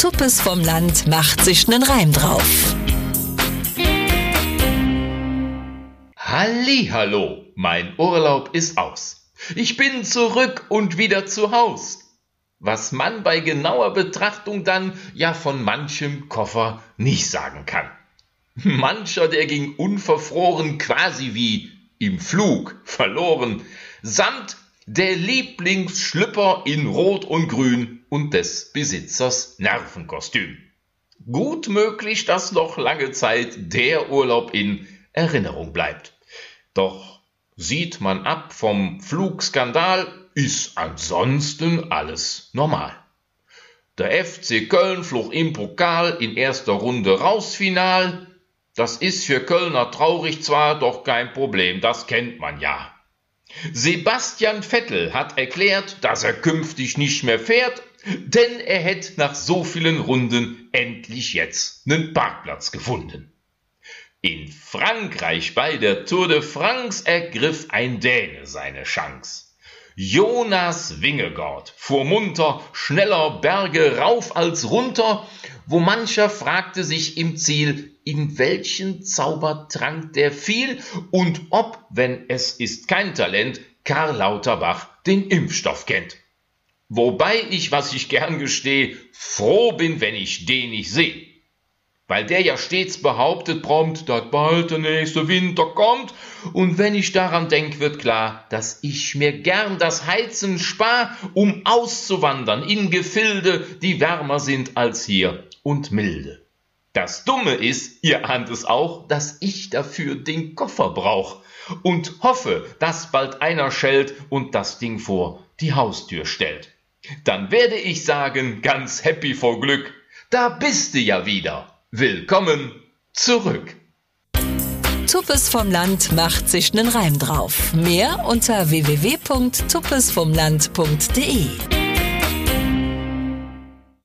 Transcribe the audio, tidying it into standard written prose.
Tuppes vom Land macht sich nen Reim drauf. Hallihallo, mein Urlaub ist aus. Ich bin zurück und wieder zu Haus. Was man bei genauer Betrachtung dann ja von manchem Koffer nicht sagen kann. Mancher, der ging unverfroren quasi wie im Flug verloren, samt der Lieblingsschlüpper in Rot und Grün und des Besitzers Nervenkostüm. Gut möglich, dass noch lange Zeit der Urlaub in Erinnerung bleibt. Doch sieht man ab vom Flugskandal, ist ansonsten alles normal. Der FC Köln flog im Pokal in erster Runde raus final. Das ist für Kölner traurig zwar, doch kein Problem, das kennt man ja. Sebastian Vettel hat erklärt, dass er künftig nicht mehr fährt, denn er hätte nach so vielen Runden endlich jetzt einen Parkplatz gefunden. In Frankreich bei der Tour de France ergriff ein Däne seine Chance. Jonas Vingegaard fuhr munter, schneller Berge rauf als runter, wo mancher fragte sich im Ziel, in welchen Zaubertrank der fiel und ob, wenn es ist kein Talent, Karl Lauterbach den Impfstoff kennt. Wobei ich, was ich gern gestehe, froh bin, wenn ich den nicht sehe. Weil der ja stets behauptet prompt, dass bald der nächste Winter kommt. Und wenn ich daran denk, wird klar, dass ich mir gern das Heizen spar, um auszuwandern in Gefilde, die wärmer sind als hier und milde. Das Dumme ist, ihr ahnt es auch, dass ich dafür den Koffer brauch und hoffe, dass bald einer schellt und das Ding vor die Haustür stellt. Dann werde ich sagen, ganz happy vor Glück, da bist du ja wieder. Willkommen zurück. Tuppes vom Land macht sich nen Reim drauf. Mehr unter www.tuppesvomland.de.